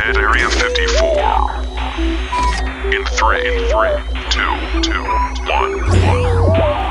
Area 54. In 3, 2, 1.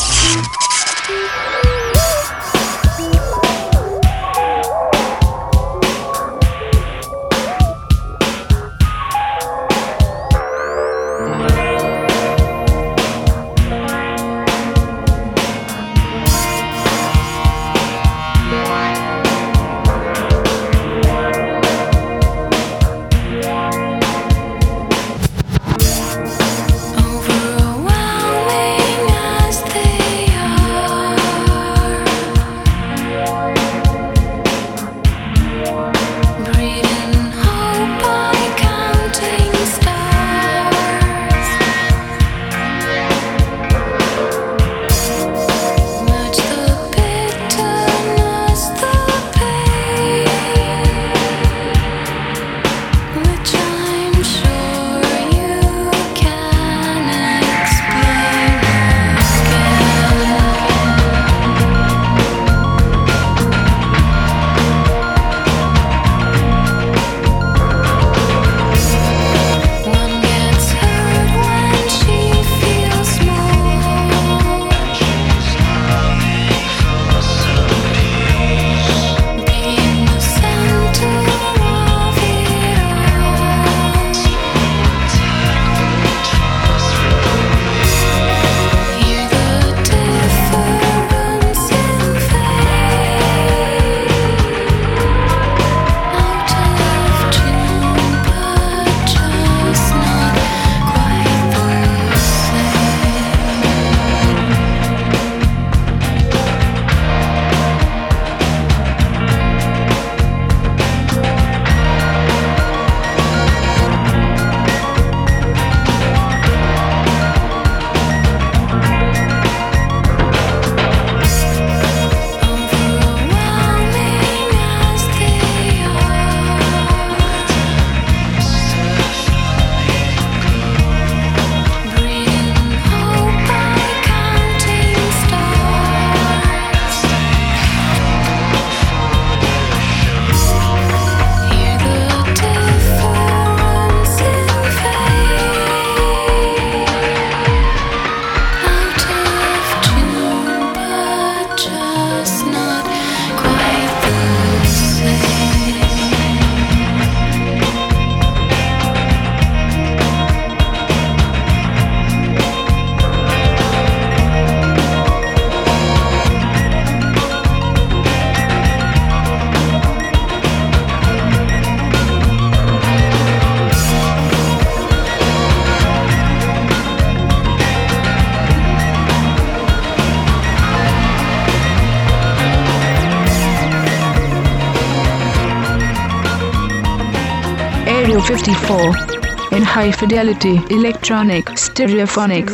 Area 54 in high fidelity electronic stereophonic.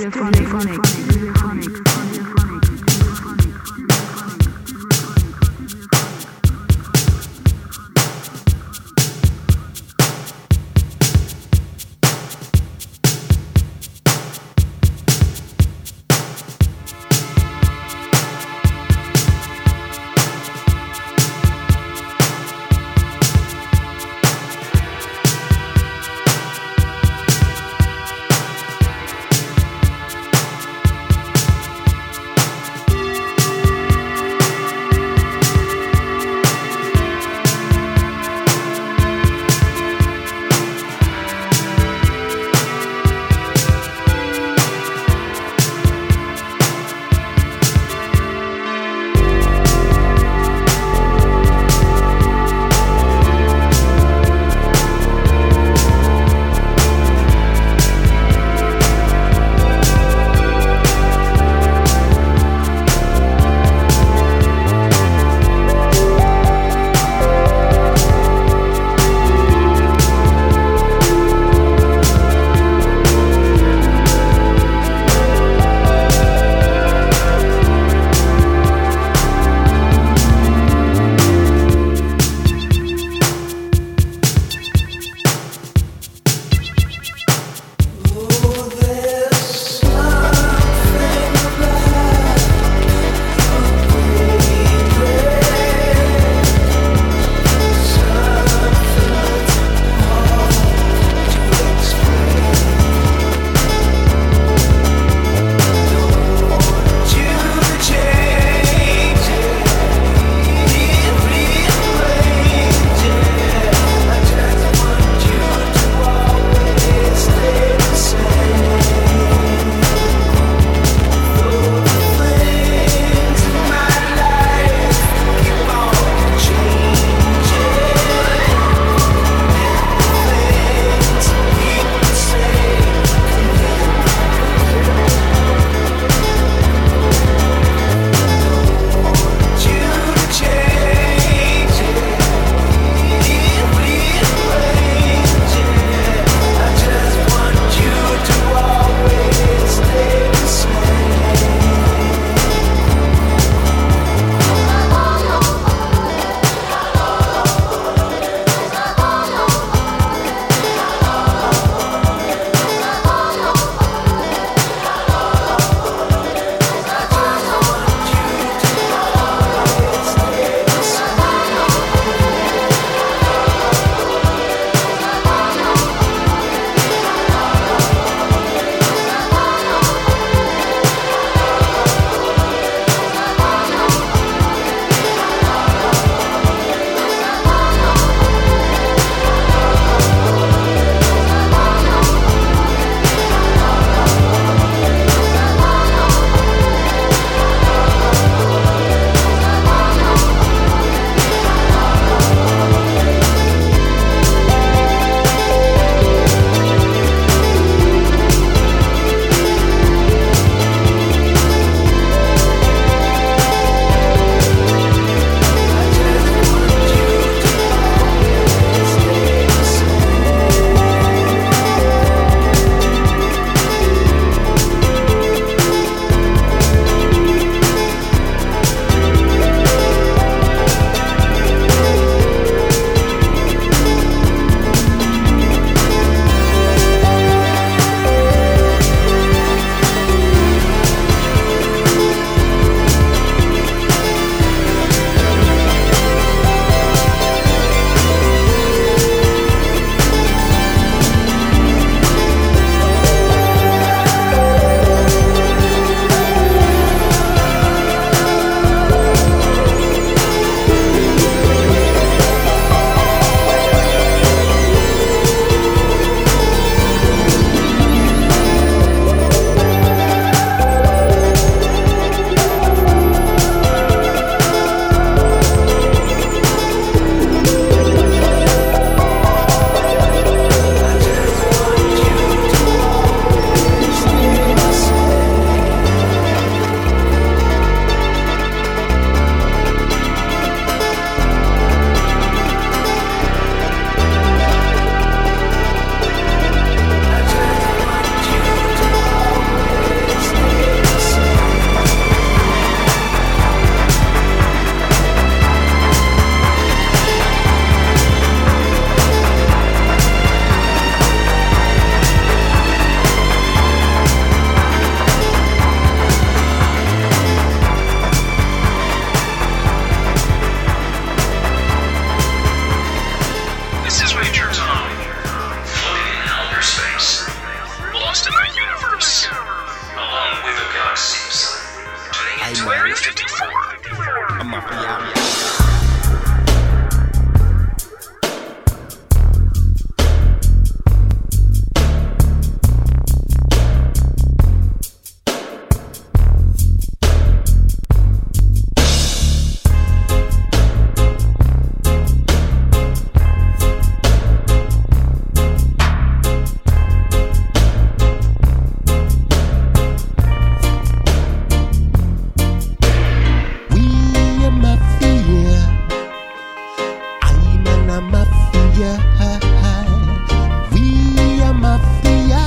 We are mafia.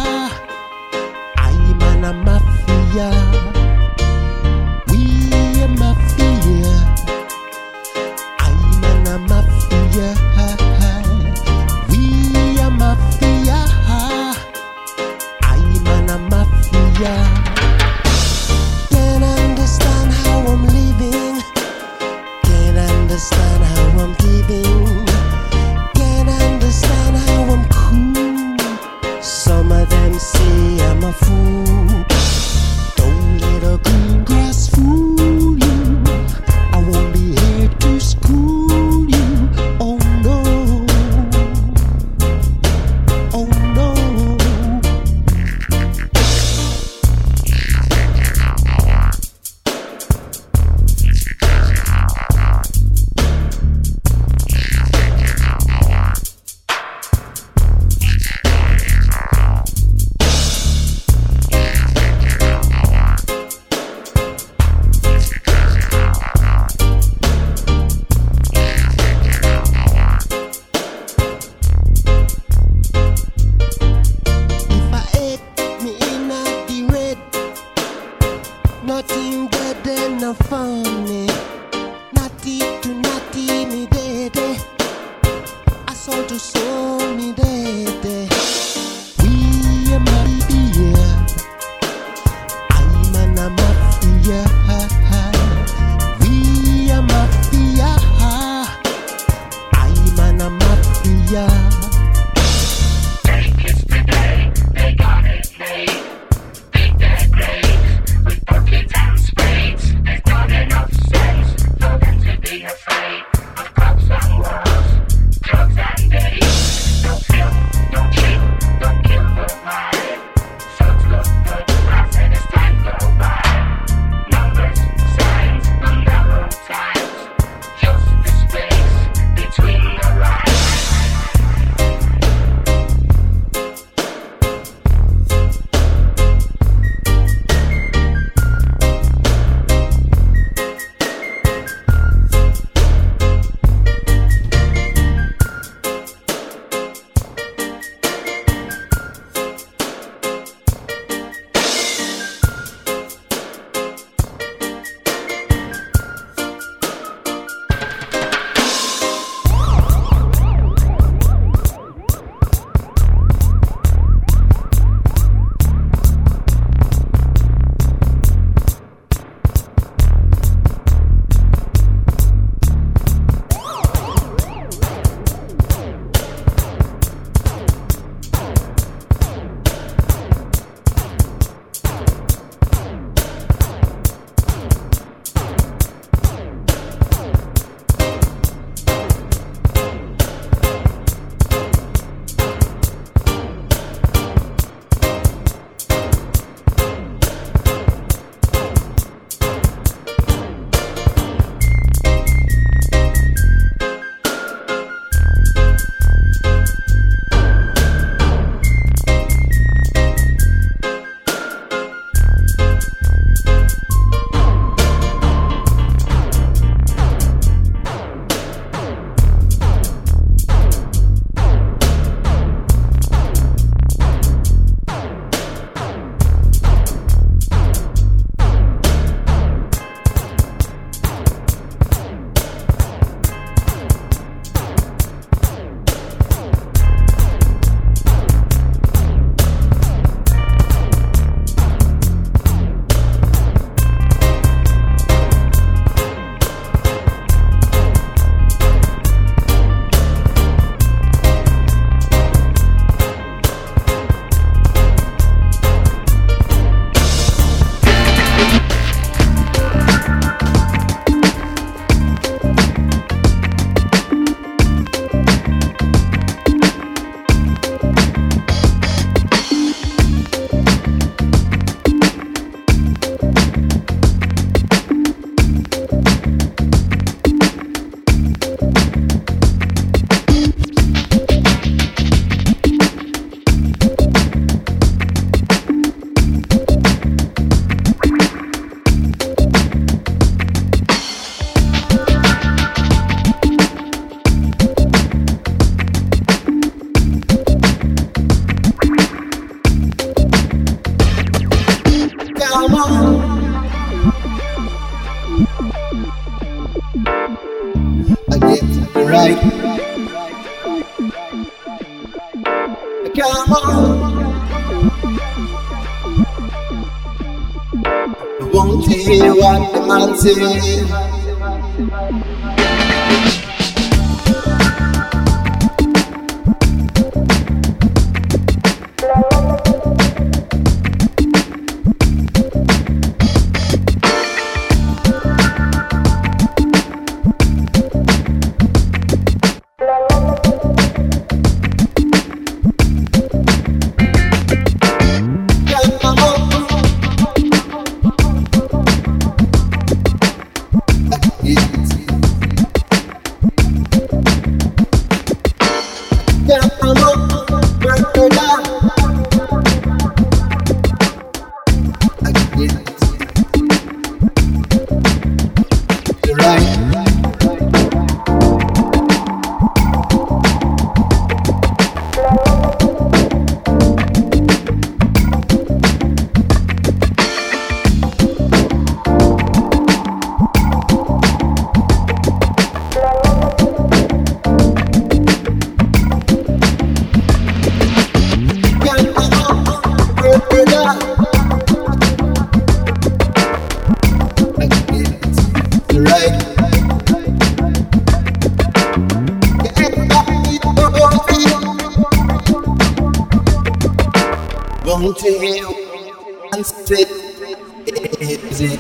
I'm a mafia. We are mafia. I'm a mafia. We are mafia. I'm a mafia. Can't understand how I'm living. Can't understand how I'm giving. Can't hear what the man say. Won't you and sit easy?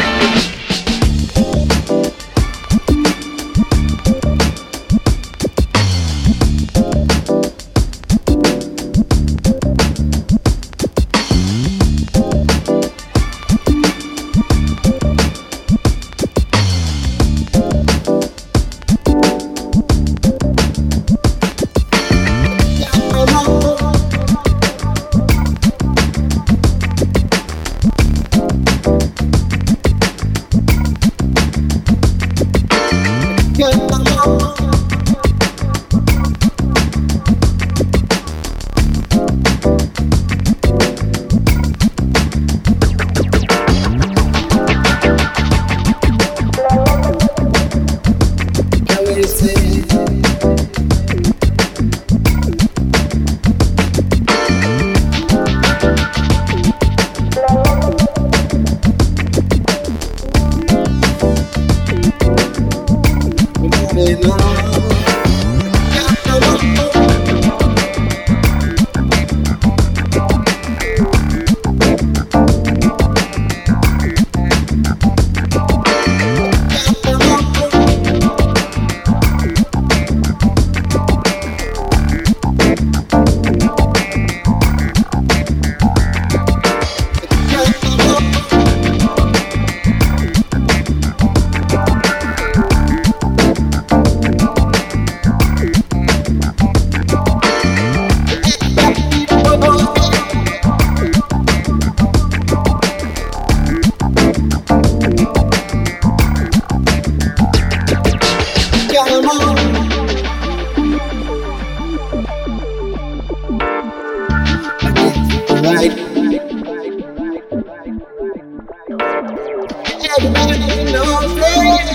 Everybody knows it.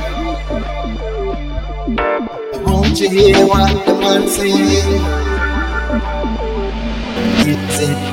Won't you hear what the man sing? It's it.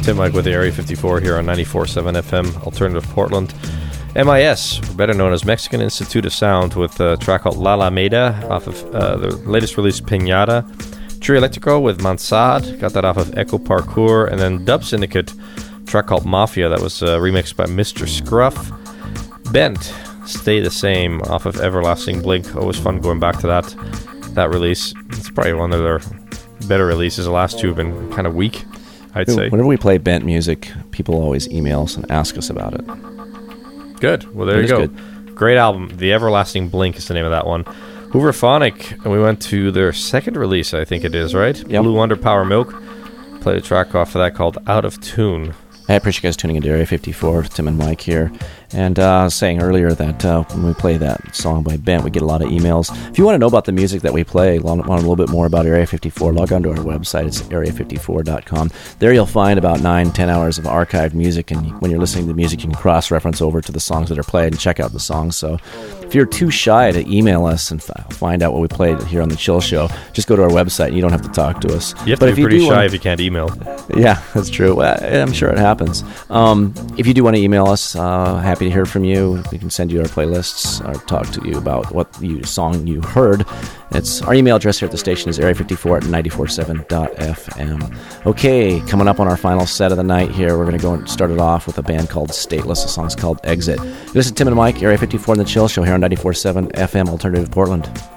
Tim Mike with the Area 54 here on 94.7 FM, Alternative Portland. MIS, better known as Mexican Institute of Sound, with a track called La Alameda off of their latest release, Pinata. Trio Electrico with Mansad, got that off of Echo Parkour. And then Dub Syndicate, track called Mafia, that was remixed by Mr. Scruff. Bent, Stay the Same, off of Everlasting Blink. Always fun going back to that release. It's probably one of their better releases. The last two have been kind of weak, I'd say. Whenever we play Bent music, people always email us and ask us about it. Good. Well, there you go. Good. Great album. The Everlasting Blink is the name of that one. Hooverphonic, and we went to their second release, I think it is, right? Yep. Blue Wonder Power Milk. Played a track off of that called Out of Tune. I appreciate you guys tuning into Area 54, Tim and Mike here. And I was saying earlier that when we play that song by Bent, we get a lot of emails. If you want to know about the music that we play, want a little bit more about Area 54, log on to our website. It's area54.com. There you'll find about 9-10 hours of archived music, and when you're listening to the music, you can cross-reference over to the songs that are played and check out the songs. So if you're too shy to email us and find out what we played here on the Chill Show, just go to our website and you don't have to talk to us. You have to be pretty shy if you can't email. Yeah, that's true. Well, I'm sure it happens. If you do want to email us, happy to hear from you. We can send you our playlists or talk to you about what song you heard. Our email address here at the station is area54@947.fm. Okay, coming up on our final set of the night here, we're going to go and start it off with a band called Stateless. The song's called Exit. You listen to Tim and Mike, Area 54 in the Chill Show here on 94.7 FM, Alternative Portland.